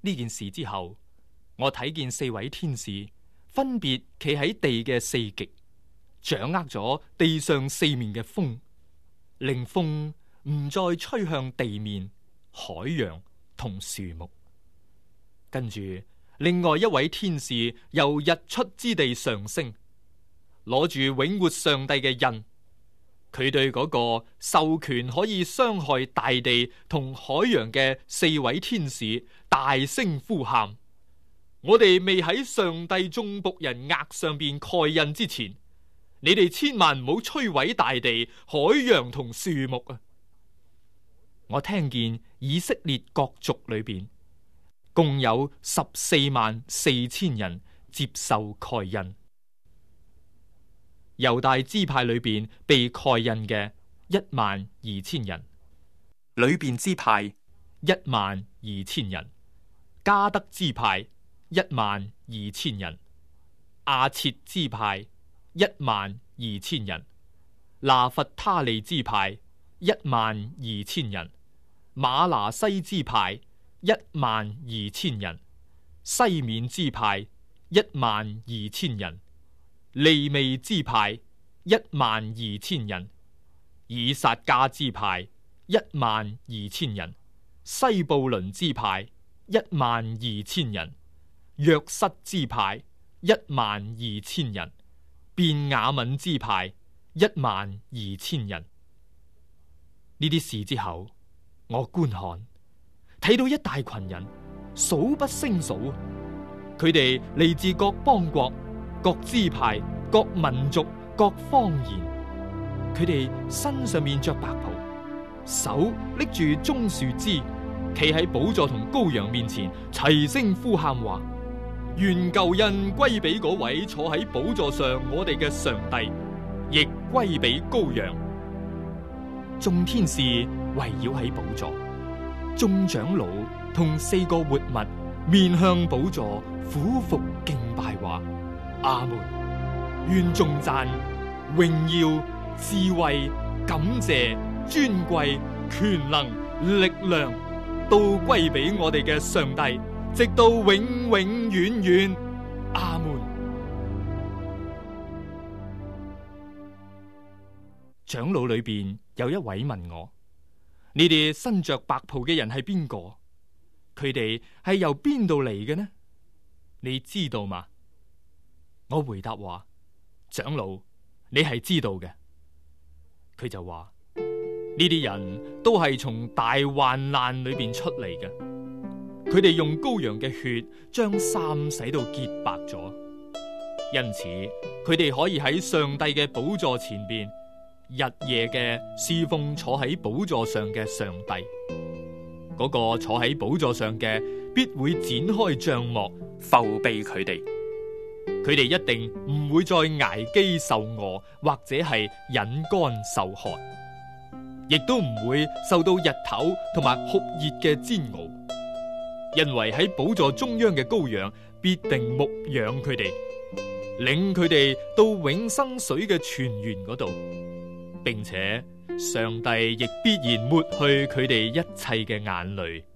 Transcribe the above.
呢件事之後，我睇見4位天使分別企喺地嘅4極，掌握咗地上4面嘅風，令風唔再吹向地面、海洋同樹木。跟住，另外一位天使由日出之地上升，攞住永活上帝嘅印。佢對嗰個授權可以傷害大地同海洋嘅4位天使大聲呼喊：我哋未喺上帝眾僕人額上邊蓋印之前，你哋千萬唔好摧毀大地、海洋同樹木啊！我聽見以色列各族裏邊共有144000人接受蓋印。猶大支派裏邊被蓋印嘅12000人，裏邊支派12000人，加德支派12000人，亞設支派12000人，拿弗他利支派12000人，馬拿西支派12000人，西緬支派12000人，利未支派12000人，以撒迦支派12000人，西布倫支派12000人，約瑟支派12000人，便雅憫支派12000人。呢啲事之後，我觀看，睇到一大群人，數不勝數，佢哋嚟自各邦國、各支派、各民族、各方言，佢哋身上面着白袍，手拎住棕樹枝，企喺寶座同羔羊面前，齊聲呼喊話：願救恩歸俾嗰位坐喺寶座上我哋嘅上帝，亦歸俾羔羊。眾天使圍繞喺寶座，眾長老同4個活物面向寶座，俯伏敬拜話：阿門！願頌讚、榮耀、智慧、感謝、尊貴、權能、力量，都歸俾我哋嘅上帝，直到永永遠遠。阿門！長老裏邊有一位問我：你哋身着白袍嘅人係邊個？佢哋係由邊度嚟嘅呢？你知道嗎？我回答話：長老，你係知道嘅。佢就話：呢啲人都係從大患難裏邊出嚟嘅，佢哋用羔羊嘅血將衫洗到潔白咗，因此佢哋可以喺上帝嘅寶座前邊日夜嘅侍奉坐喺寶座上嘅上帝。嗰個坐喺寶座上嘅必會展開帳幕，覆庇佢哋。佢哋一定唔會再挨飢受餓，或者係忍乾受寒，亦都唔會受到日頭同埋酷熱嘅煎熬，因為喺寶座中央嘅羔羊必定牧養佢哋，領佢哋到永生水嘅泉源嗰度，並且上帝亦必然抹去佢哋一切嘅眼淚。